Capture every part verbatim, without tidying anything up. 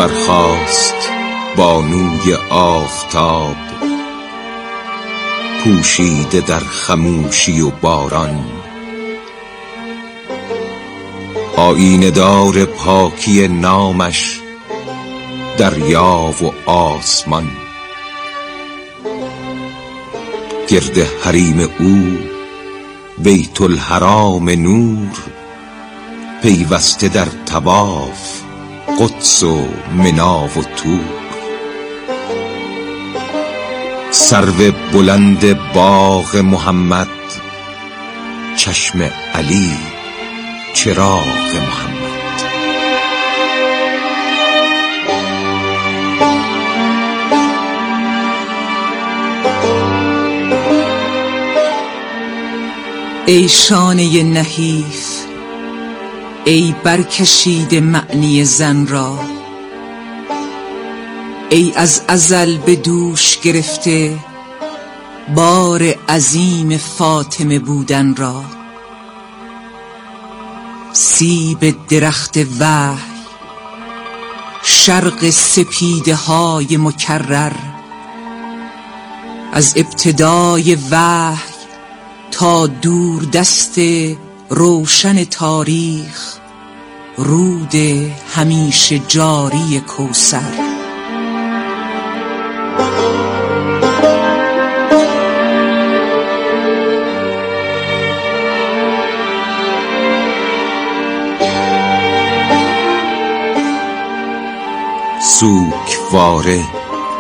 برخاست بانوی آفتاب، پوشیده در خموشی و باران. آیینه دار پاکی نامش دریا و آسمان. گرد حریم او بیت الحرام نور، پیوسته در طواف قدس و منا و طور. سرو بلند باغ محمد، چشم علی چراغ محمد. ای شانه نحیف، ای برکشیده معنی زن را، ای از ازل به دوش گرفته بار عظیم فاطمه بودن را. سیب درخت وحی، شرق سپیده های مکرر، از ابتدای وحی تا دور دست روشن تاریخ، رود همیشه جاری کوثر. سوگواره.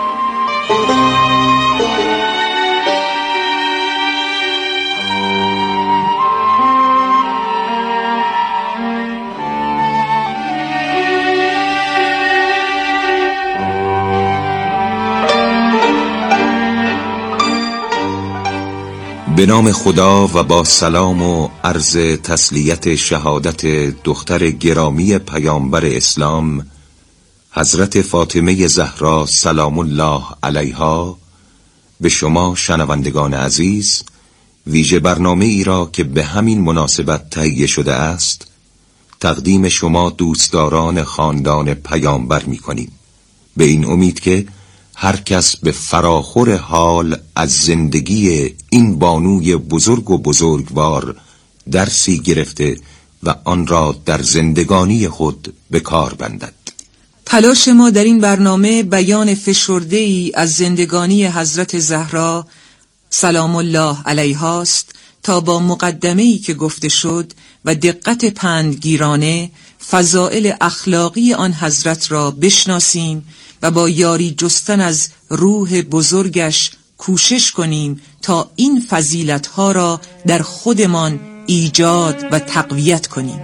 به نام خدا و با سلام و عرض تسلیت شهادت دختر گرامی پیامبر اسلام حضرت فاطمه زهرا سلام الله علیها، به شما شنوندگان عزیز ویژه برنامه ای را که به همین مناسبت تهیه شده است تقدیم شما دوستداران خاندان پیامبر می کنیم، به این امید که هر کس به فراخور حال از زندگی این بانوی بزرگ و بزرگوار درسی گرفته و آن را در زندگانی خود به کار بندد. تلاش ما در این برنامه بیان فشرده‌ای از زندگانی حضرت زهرا سلام الله علیها است تا با مقدمه‌ای که گفته شد و دقت پندگیرانه فضائل اخلاقی آن حضرت را بشناسیم و با یاری جستن از روح بزرگش کوشش کنیم تا این فضیلت‌ها را در خودمان ایجاد و تقویت کنیم.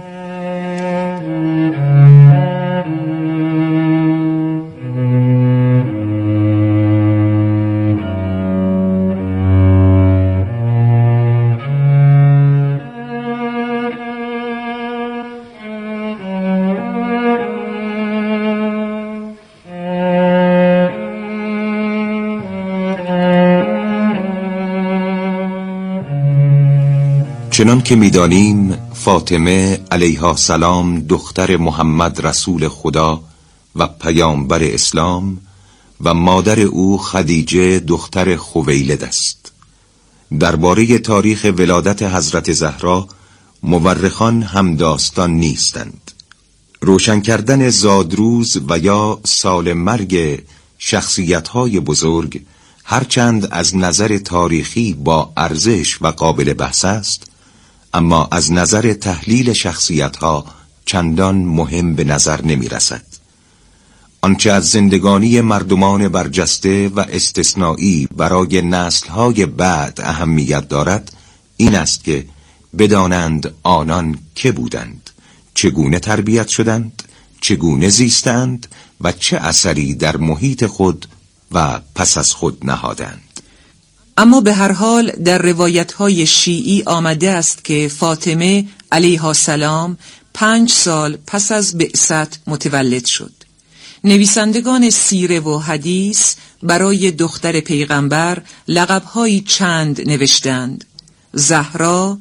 چنان که می‌دانیم فاطمه علیها السلام دختر محمد رسول خدا و پیامبر اسلام و مادر او خدیجه دختر خویلد است. درباره تاریخ ولادت حضرت زهرا مورخان هم داستان نیستند. روشن کردن زادروز و یا سال مرگ شخصیت‌های بزرگ هرچند از نظر تاریخی با ارزش و قابل بحث است، اما از نظر تحلیل شخصیت‌ها چندان مهم به نظر نمی رسد. آنچه از زندگانی مردمان برجسته و استثنایی برای نسل‌های بعد اهمیت دارد این است که بدانند آنان که بودند، چگونه تربیت شدند، چگونه زیستند و چه اثری در محیط خود و پس از خود نهادند. اما به هر حال در روایت‌های شیعی آمده است که فاطمه علیها السلام پنج سال پس از بعثت متولد شد. نویسندگان سیره و حدیث برای دختر پیغمبر لقب‌هایی چند نوشتند: زهرا،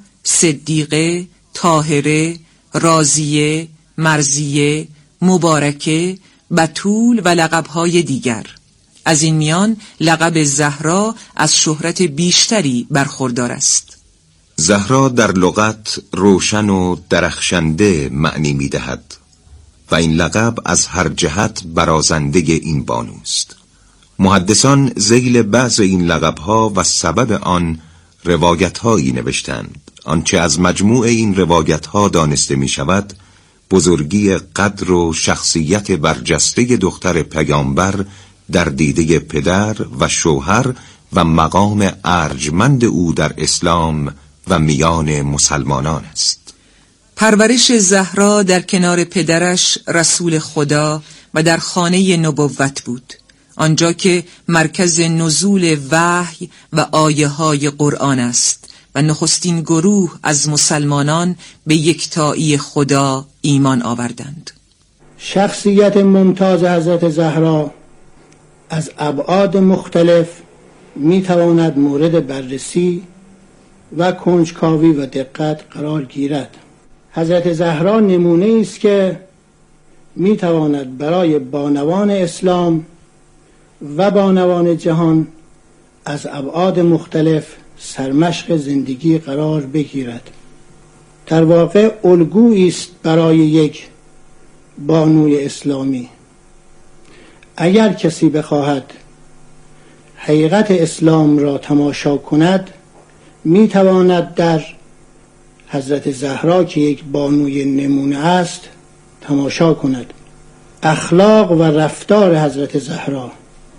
صدیقه، طاهره، راضیه، مرضیه، مبارکه بتول و لقب‌های دیگر. از این میان لقب زهرا از شهرت بیشتری برخوردار است. زهرا در لغت روشن و درخشنده معنی می دهد و این لقب از هر جهت برازنده این بانوست. محدثان ذیل بعض این لقب‌ها و سبب آن روایت‌هایی نوشتند. آنچه از مجموع این روایت‌ها دانسته می شود بزرگی قدر و شخصیت برجسته دختر پیامبر در دیده پدر و شوهر و مقام ارجمند او در اسلام و میان مسلمانان است. پرورش زهرا در کنار پدرش رسول خدا و در خانه نبوت بود، آنجا که مرکز نزول وحی و آیه های قرآن است و نخستین گروه از مسلمانان به یکتایی خدا ایمان آوردند. شخصیت ممتاز حضرت زهرا از ابعاد مختلف میتواند مورد بررسی و کنجکاوی و دقت قرار گیرد. حضرت زهرا نمونه است که میتواند برای بانوان اسلام و بانوان جهان از ابعاد مختلف سرمشق زندگی قرار بگیرد. در واقع الگویی است برای یک بانوی اسلامی. اگر کسی بخواهد حقیقت اسلام را تماشا کند میتواند در حضرت زهرا که یک بانوی نمونه است تماشا کند. اخلاق و رفتار حضرت زهرا،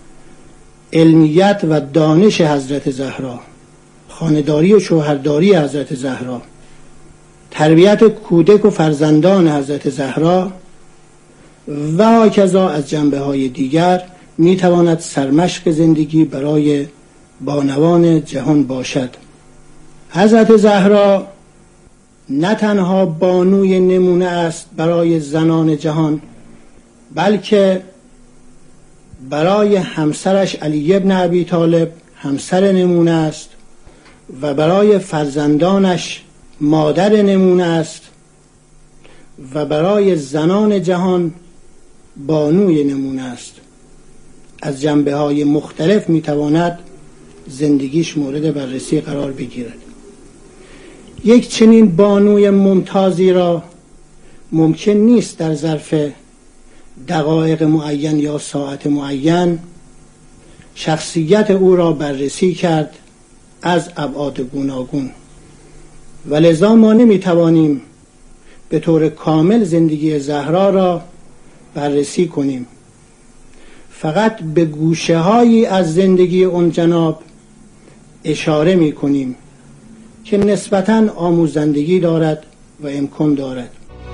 علمیت و دانش حضرت زهرا، خانه‌داری و شوهرداری حضرت زهرا، تربیت کودک و فرزندان حضرت زهرا و هاکذا از جنبه‌های دیگر میتواند سرمشق زندگی برای بانوان جهان باشد. حضرت زهرا نه تنها بانوی نمونه است برای زنان جهان، بلکه برای همسرش علی ابن ابی طالب همسر نمونه است و برای فرزندانش مادر نمونه است و برای زنان جهان بانوی نمونه است. از جنبه‌های مختلف میتواند زندگیش مورد بررسی قرار بگیرد. یک چنین بانوی ممتازی را ممکن نیست در ظرف دقایق معین یا ساعت معین شخصیت او را بررسی کرد از ابعاد گوناگون و لذا ما نمیتوانیم به طور کامل زندگی زهرا را بررسی کنیم. فقط به گوشه هایی از زندگی اون جناب اشاره می کنیم که نسبتاً آموزندگی دارد و امکان دارد.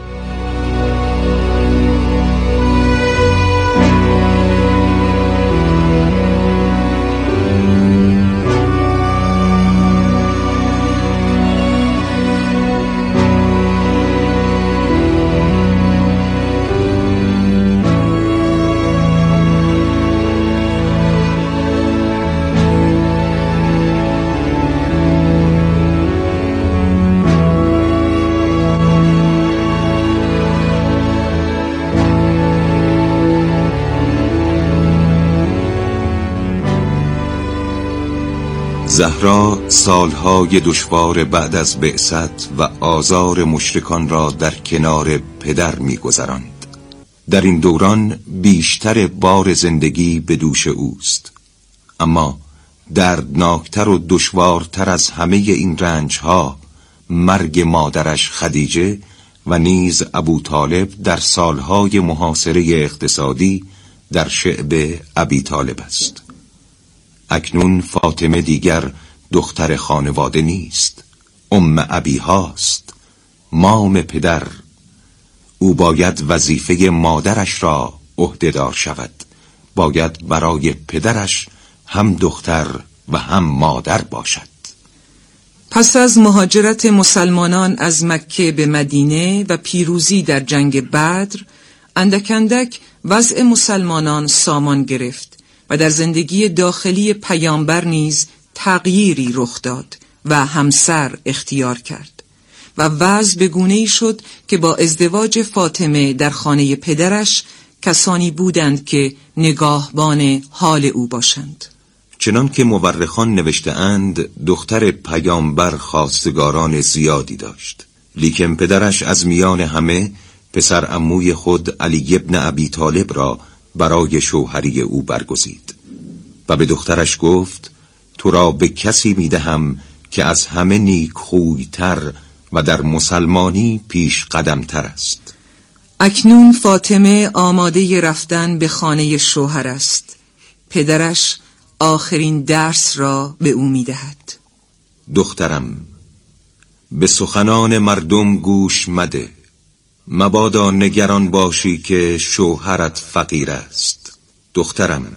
زهرا سالهای دشوار بعد از بعثت و آزار مشرکان را در کنار پدر می‌گذراند. در این دوران بیشتر بار زندگی به دوش اوست، اما دردناکتر و دشوارتر از همه این رنجها مرگ مادرش خدیجه و نیز ابو طالب در سالهای محاصره اقتصادی در شعب ابی طالب است. اکنون فاطمه دیگر دختر خانواده نیست، ام ابی هاست، مام پدر. او باید وظیفه مادرش را عهده‌دار شود، باید برای پدرش هم دختر و هم مادر باشد. پس از مهاجرت مسلمانان از مکه به مدینه و پیروزی در جنگ بدر، اندک اندک وضع مسلمانان سامان گرفت و در زندگی داخلی پیامبر نیز تغییری رخ داد و همسر اختیار کرد و وضع به گونه‌ای شد که با ازدواج فاطمه در خانه پدرش کسانی بودند که نگاهبان حال او باشند. چنان که مورخان نوشته اند دختر پیامبر خواستگاران زیادی داشت، لیکن پدرش از میان همه پسر عموی خود علی ابن ابی طالب را برای شوهری او برگزید و به دخترش گفت تو را به کسی میدهم که از همه نیک خوی‌تر و در مسلمانی پیش قدمتر است. اکنون فاطمه آماده رفتن به خانه شوهر است. پدرش آخرین درس را به او میدهد. دخترم، به سخنان مردم گوش مده، مبادا نگران باشی که شوهرت فقیر است. دخترم،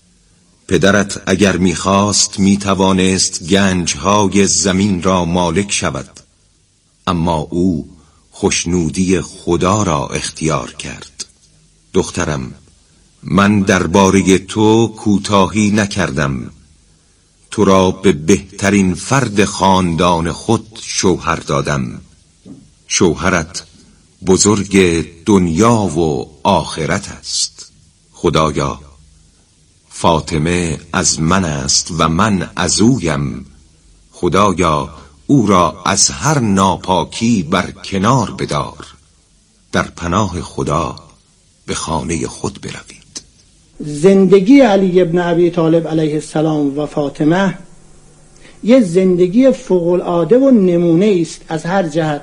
پدرت اگر میخواست میتوانست گنجهای زمین را مالک شود، اما او خوشنودی خدا را اختیار کرد. دخترم، من درباره تو کوتاهی نکردم، تو را به بهترین فرد خاندان خود شوهر دادم. شوهرت بزرگ دنیا و آخرت است. خدایا، فاطمه از من است و من از اویم. خدایا او را از هر ناپاکی بر کنار بدار. در پناه خدا به خانه خود بروید. زندگی علی ابن ابی طالب علیه السلام و فاطمه یه زندگی فوق‌العاده و نمونه است از هر جهت.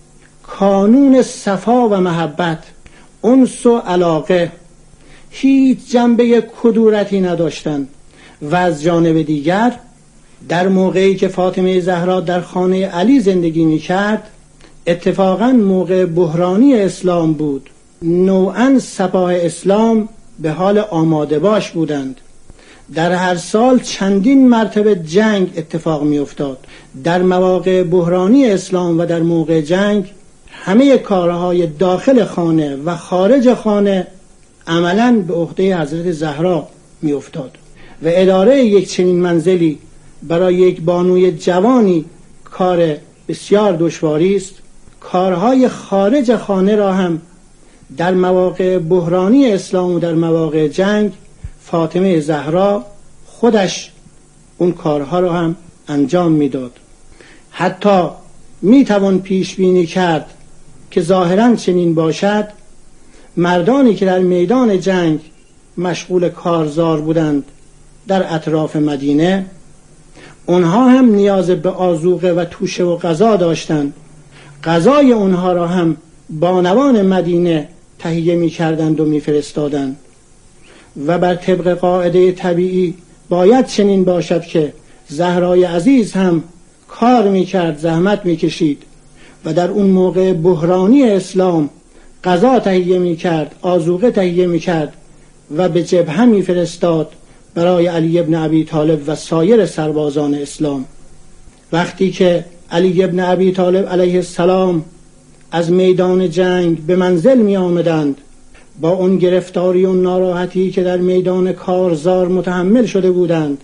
کانون صفا و محبت، انس و علاقه، هیچ جنبه کدورتی نداشتند. و از جانب دیگر در موقعی که فاطمه زهرا در خانه علی زندگی می‌کرد، اتفاقاً موقع بحرانی اسلام بود. نوعاً سپاه اسلام به حال آماده باش بودند. در هر سال چندین مرتبه جنگ اتفاق می افتاد. در مواقع بحرانی اسلام و در موقع جنگ همه کارهای داخل خانه و خارج خانه عملاً به عهده حضرت زهرا می افتاد و اداره یک چنین منزلی برای یک بانوی جوانی کار بسیار دشواری است. کارهای خارج خانه را هم در مواقع بحرانی اسلام و در مواقع جنگ فاطمه زهرا خودش اون کارها را هم انجام میداد. حتی میتوان پیش بینی کرد که ظاهراً چنین باشد. مردانی که در میدان جنگ مشغول کارزار بودند در اطراف مدینه، اونها هم نیاز به آذوقه و توشه و غذا داشتند. غذای اونها را هم بانوان مدینه تهیه می کردند و می فرستادند. و بر طبق قاعده طبیعی باید چنین باشد که زهرای عزیز هم کار می کرد، زحمت می کشید و در اون موقع بحرانی اسلام غذا تهیه می کرد، آذوقه تهیه می کرد و به جبهه می فرستاد برای علی ابن ابی طالب و سایر سربازان اسلام. وقتی که علی ابن ابی طالب علیه السلام از میدان جنگ به منزل می آمدند، با اون گرفتاری و ناراحتی که در میدان کارزار متحمل شده بودند،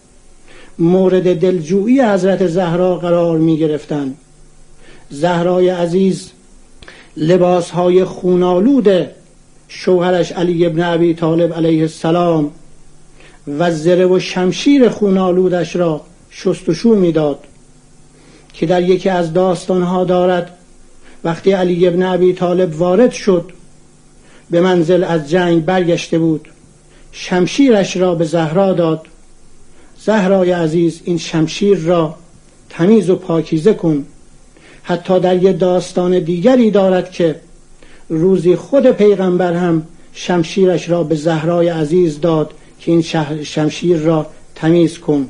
مورد دلجویی حضرت زهرا قرار می گرفتند. زهرای عزیز لباسهای خونالود شوهرش علی ابن ابی طالب علیه السلام و زره و شمشیر خونالودش را شستشو می داد که در یکی از داستانها دارد وقتی علی ابن ابی طالب وارد شد، به منزل از جنگ برگشته بود، شمشیرش را به زهرا داد. زهرای عزیز این شمشیر را تمیز و پاکیزه کن. حتی در یک داستان دیگری دارد که روزی خود پیغمبر هم شمشیرش را به زهرای عزیز داد که این شمشیر را تمیز کن.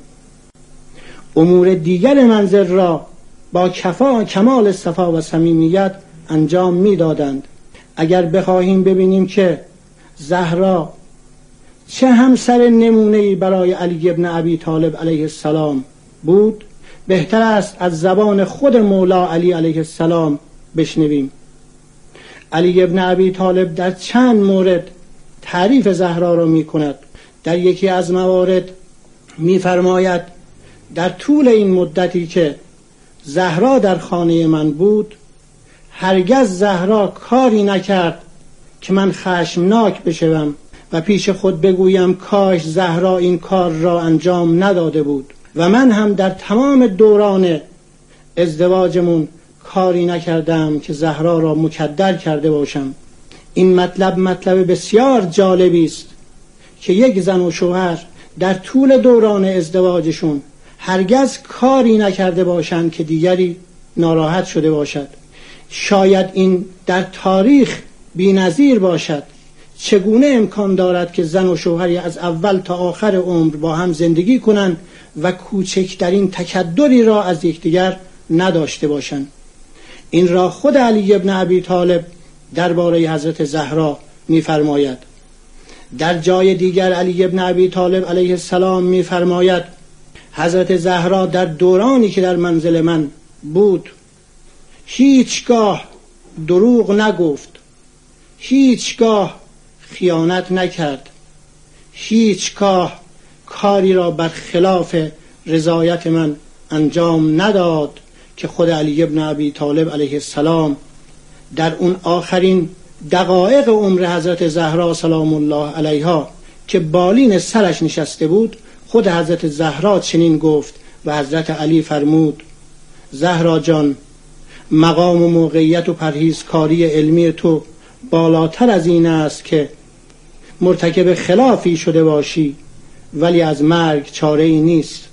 امور دیگر منزل را با کفا کمال صفا و صمیمیت انجام می دادند. اگر بخواهیم ببینیم که زهرا چه همسر نمونه‌ای برای علی ابن ابی طالب علیه السلام بود، بهتر است از زبان خود مولا علی علیه السلام بشنویم. علی ابن ابی طالب در چند مورد تعریف زهرا را می کند. در یکی از موارد می فرماید در طول این مدتی که زهرا در خانه من بود، هرگز زهرا کاری نکرد که من خشمناک بشوم و پیش خود بگویم کاش زهرا این کار را انجام نداده بود و من هم در تمام دوران ازدواجمون کاری نکردم که زهرا را مکدر کرده باشم. این مطلب مطلب بسیار جالبی است که یک زن و شوهر در طول دوران ازدواجشون هرگز کاری نکرده باشند که دیگری ناراحت شده باشد. شاید این در تاریخ بی‌نظیر باشد. چگونه امکان دارد که زن و شوهری از اول تا آخر عمر با هم زندگی کنند و کوچکترین تکدری را از یکدیگر نداشته باشند؟ این را خود علی ابن ابی طالب درباره حضرت زهرا می‌فرماید. در جای دیگر علی ابن ابی طالب علیه السلام می‌فرماید حضرت زهرا در دورانی که در منزل من بود هیچگاه دروغ نگفت، هیچگاه خیانت نکرد، هیچگاه کاری را برخلاف رضایت من انجام نداد که خود علی ابن ابی طالب علیه السلام در اون آخرین دقایق عمر حضرت زهرا سلام الله علیها که بالین سرش نشسته بود خود حضرت زهرا چنین گفت و حضرت علی فرمود زهرا جان، مقام و موقعیت و پرهیزکاری علمی تو بالاتر از این است که مرتکب خلافی شده باشی، ولی از مرگ چاره ای نیست.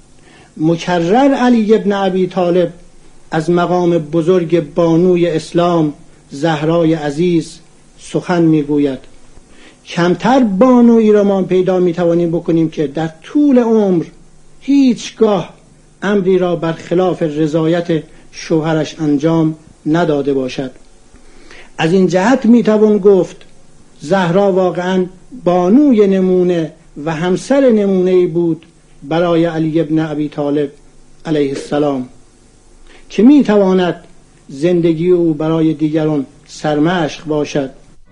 مکرر علی ابن ابی طالب از مقام بزرگ بانوی اسلام زهرای عزیز سخن میگوید. کمتر بانویی را ما پیدا میتوانیم بکنیم که در طول عمر هیچگاه امری را برخلاف رضایت شوهرش انجام نداده باشد. از این جهت میتوان گفت زهرا واقعا بانوی نمونه و همسر نمونه‌ای بود برای علی ابن ابی طالب علیه السلام که میتواند زندگی او برای دیگران سرمشق باشد.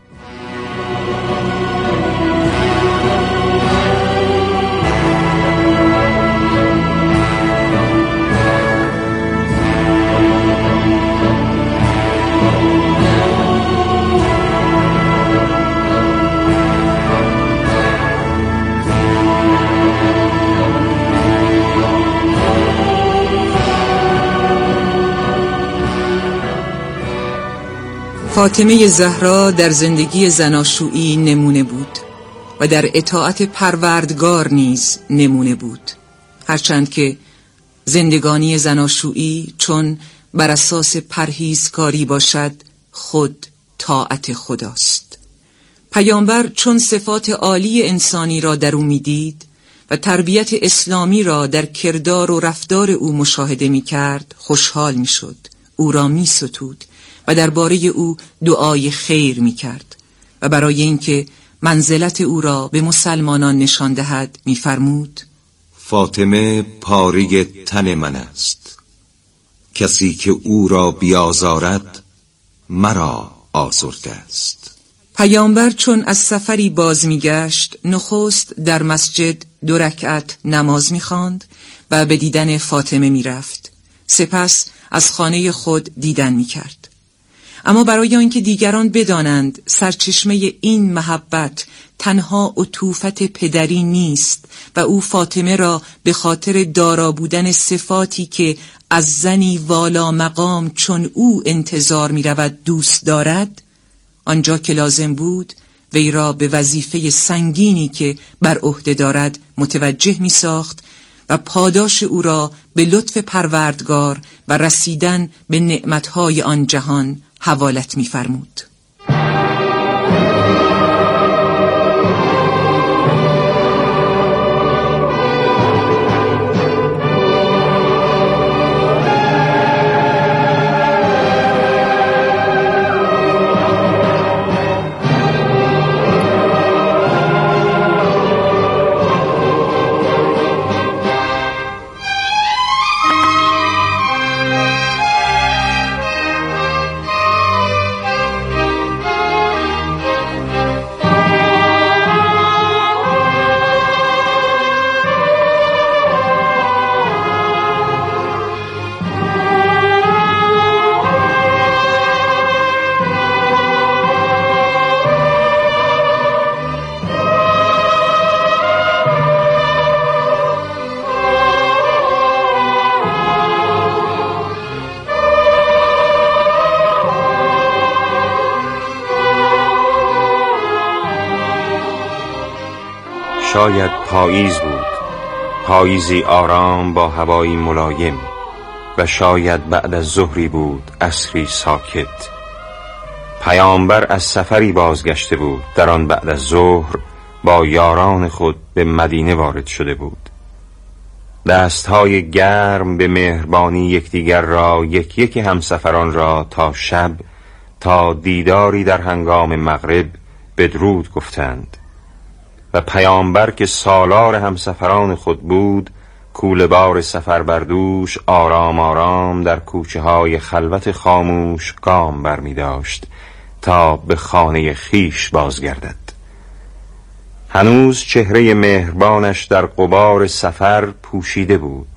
فاطمه زهرا در زندگی زناشویی نمونه بود و در اطاعت پروردگار نیز نمونه بود، هرچند که زندگانی زناشویی چون بر اساس پرهیزکاری باشد خود طاعت خداست. پیامبر چون صفات عالی انسانی را در او میدید و تربیت اسلامی را در کردار و رفتار او مشاهده می کرد خوشحال می شد، او را می ستود و درباره او دعای خیر می کرد و برای اینکه منزلت او را به مسلمانان نشان دهد می فرمود فاطمه پاره تن من است، کسی که او را بیازارد مرا آزرده است. پیامبر چون از سفری باز می گشت نخست در مسجد دو رکعت نماز می خواند و به دیدن فاطمه می رفت، سپس از خانه خود دیدن می کرد. اما برای آنکه دیگران بدانند سرچشمه این محبت تنها عطوفت پدری نیست و او فاطمه را به خاطر دارا بودن صفاتی که از زنی والا مقام چون او انتظار می رود دوست دارد، آنجا که لازم بود وی را به وظیفه سنگینی که بر عهده دارد متوجه می ساخت و پاداش او را به لطف پروردگار و رسیدن به نعمتهای آن جهان حوالت می فرمود. شاید پاییز بود، پاییزی آرام با هوایی ملایم، و شاید بعد از ظهری بود، عصری ساکت. پیامبر از سفری بازگشته بود، در آن بعد از ظهر با یاران خود به مدینه وارد شده بود. دستهای گرم به مهربانی یکدیگر را یک یک همسفران را تا شب، تا دیداری در هنگام مغرب بدرود گفتند. و پیامبر که سالار همسفران خود بود، کوله بار سفر بردوش آرام آرام در کوچه های خلوت خاموش گام بر می داشت تا به خانه خیش بازگردد. هنوز چهره مهربانش در غبار سفر پوشیده بود.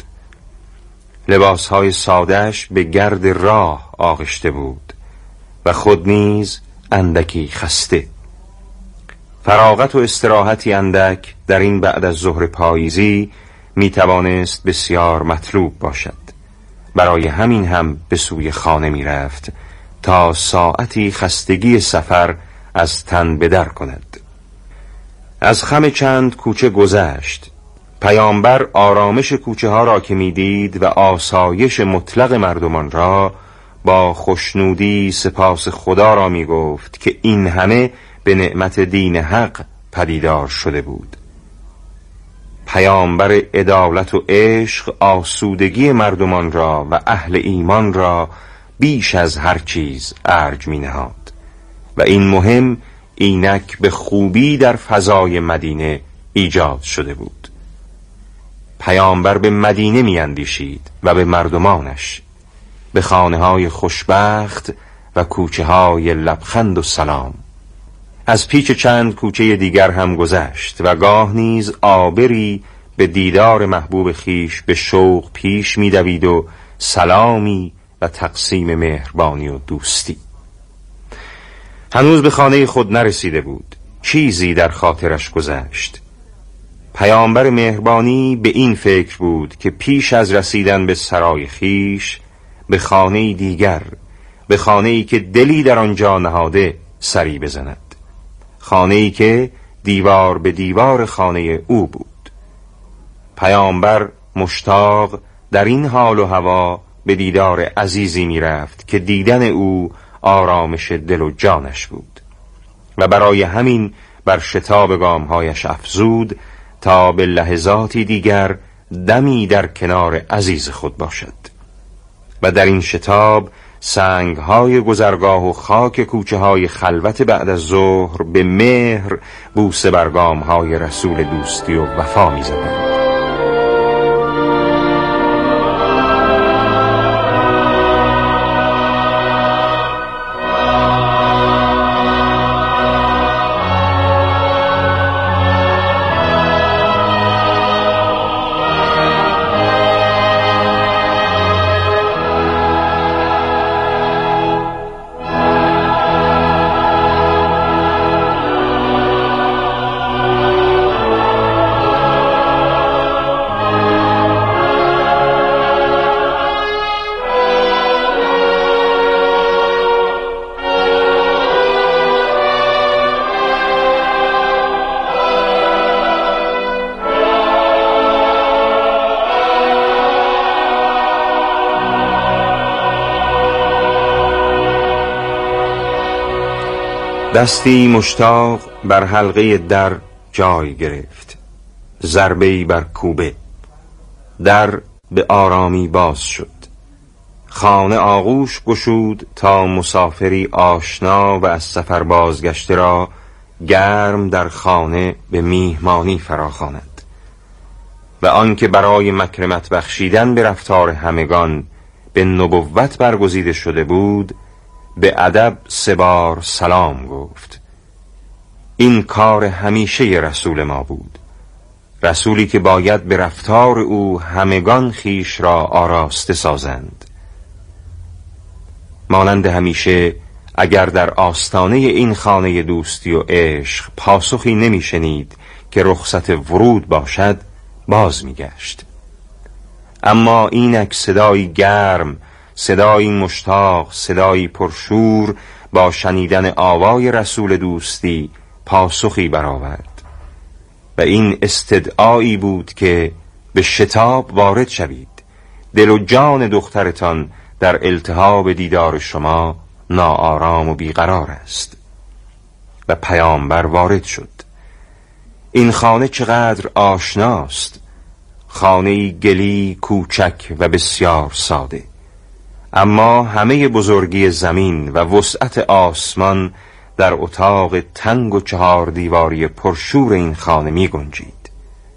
لباسهای ساده‌اش به گرد راه آغشته بود و خود نیز اندکی خسته. فراغت و استراحتی اندک در این بعد از ظهر پاییزی می توانست بسیار مطلوب باشد. برای همین هم به سوی خانه می رفت تا ساعتی خستگی سفر از تن بدر کند. از خم چند کوچه گذشت. پیامبر آرامش کوچه ها را که می دید و آسایش مطلق مردمان را، با خوشنودی سپاس خدا را می گفت که این همه به نعمت دین حق پدیدار شده بود. پیامبر عدالت و عشق آسودگی مردمان را و اهل ایمان را بیش از هر چیز ارج می نهاد و این مهم اینک به خوبی در فضای مدینه ایجاد شده بود. پیامبر به مدینه می اندیشید و به مردمانش، به خانه های خوشبخت و کوچه های لبخند و سلام. از پیچ چند کوچه دیگر هم گذشت و گاه نیز آبری به دیدار محبوب خیش به شوق پیش می دوید و سلامی و تقسیم مهربانی و دوستی. هنوز به خانه خود نرسیده بود، چیزی در خاطرش گذشت. پیامبر مهربانی به این فکر بود که پیش از رسیدن به سرای خیش به خانه دیگر، به خانه‌ای که دلی در آنجا نهاده، سری بزند. خانه‌ای که دیوار به دیوار خانه او بود. پیامبر مشتاق در این حال و هوا به دیدار عزیزی می رفت که دیدن او آرامش دل و جانش بود و برای همین بر شتاب گامهایش افزود تا به لحظاتی دیگر دمی در کنار عزیز خود باشد. و در این شتاب سنگهای گذرگاه و خاک کوچه های خلوت بعد از ظهر به مهر بوسه بر گامهای رسول دوستی و وفا می زدند. دستی مشتاق بر حلقه در جای گرفت، ضربه‌ای بر کوبه. در به آرامی باز شد. خانه آغوش گشود تا مسافری آشنا و از سفر بازگشته را گرم در خانه به میهمانی فراخواند و آنکه برای مکرمت بخشیدن به رفتار همگان به نبوت برگزیده شده بود، به ادب سه بار سلام گفت. این کار همیشه رسول ما بود، رسولی که باید به رفتار او همگان خیش را آراسته سازند. مانند همیشه اگر در آستانه این خانه دوستی و عشق پاسخی نمی شنید که رخصت ورود باشد، باز می گشت. اما اینک صدایی گرم، صدایی مشتاق، صدایی پرشور با شنیدن آوای رسول دوستی پاسخی برآورد. و این استدعایی بود که به شتاب وارد شوید. دل و جان دخترتان در التهاب دیدار شما ناآرام و بیقرار است. و پیامبر وارد شد. این خانه چقدر آشناست، خانه گلی کوچک و بسیار ساده، اما همه بزرگی زمین و وسعت آسمان در اتاق تنگ و چهار دیواری پرشور این خانه می گنجید.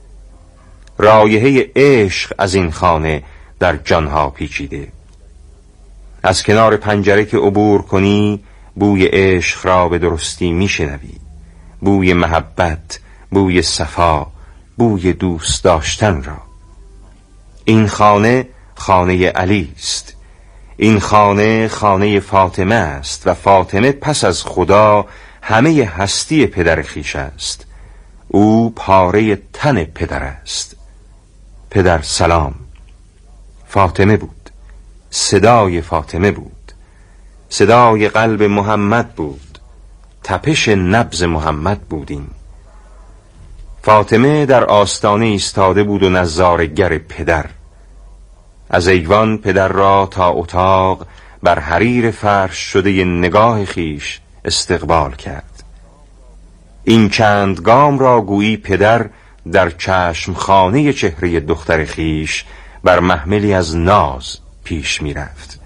رایحه عشق از این خانه در جانها پیچیده. از کنار پنجره که عبور کنی بوی عشق را به درستی می شنوی. بوی محبت، بوی صفا، بوی دوست داشتن را. این خانه خانه علی است. این خانه خانه فاطمه است و فاطمه پس از خدا همه هستی پدر خویش است. او پاره تن پدر است. پدر سلام. فاطمه بود. صدای فاطمه بود. صدای قلب محمد بود. تپش نبض محمد بودین. فاطمه در آستانه ایستاده بود و نظاره‌گر پدر. از ایوان پدر را تا اتاق بر حریر فرش شده نگاه خیش استقبال کرد. این چند گام را گویی پدر در چشم خانه چهره دختر خیش بر محملی از ناز پیش می رفت.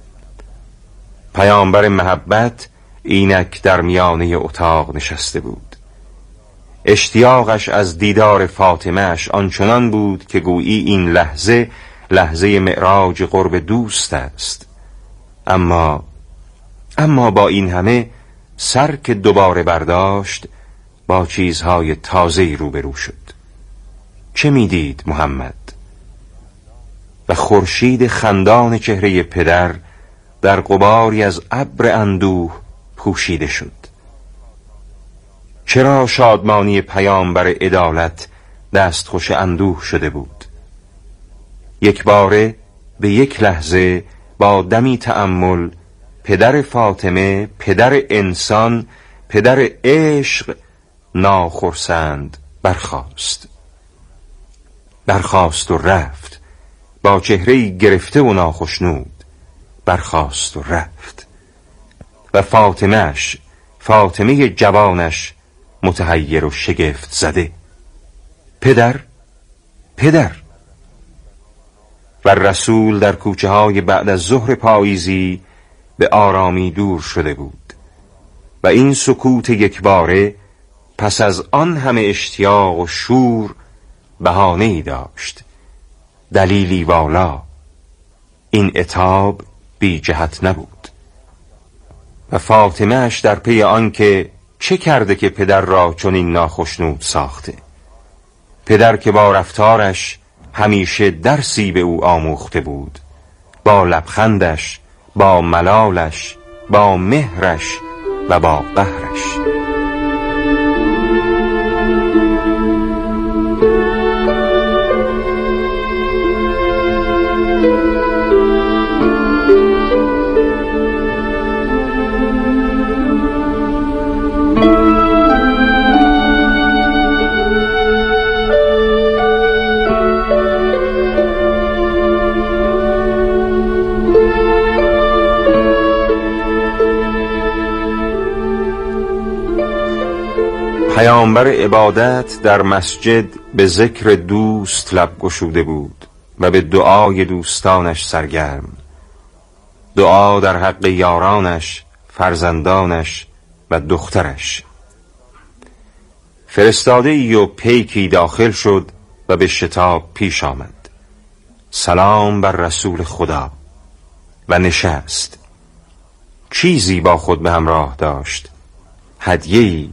پیامبر محبت اینک در میانه اتاق نشسته بود. اشتیاقش از دیدار فاطمه‌اش آنچنان بود که گویی این لحظه لحظه معراج قرب دوست است. اما اما با این همه سر که دوباره برداشت با چیزهای تازه‌ای روبرو شد. چه می‌دید محمد؟ و خورشید خندان چهره پدر در غباری از ابر اندوه پوشیده شد. چرا شادمانی پیامبر عدالت دستخوش اندوه شده بود؟ یک باره به یک لحظه با دمی تأمل پدر فاطمه، پدر انسان، پدر عشق ناخرسند برخاست. برخاست و رفت با چهره‌ای گرفته و ناخشنود. برخاست و رفت و فاطمه‌اش، فاطمه جوانش متحیر و شگفت زده. پدر، پدر. و رسول در کوچه های بعد از ظهر پاییزی به آرامی دور شده بود و این سکوت یکباره پس از آن همه اشتیاق و شور بهانه‌ای داشت، دلیلی والا. این عتاب بی جهت نبود. و فاطمه‌اش در پی آن که چه کرده که پدر را چنین ناخشنود ساخته، پدر که با رفتارش همیشه درسی به او آموخته بود، با لبخندش، با ملالش، با مهرش و با قهرش. پیامبر عبادت در مسجد به ذکر دوست لب گشوده بود و به دعای دوستانش سرگرم. دعا در حق یارانش، فرزندانش و دخترش. فرستاده ای و پیکی داخل شد و به شتاب پیش آمد. سلام بر رسول خدا. و نشست. چیزی با خود به همراه داشت. هدیه‌ای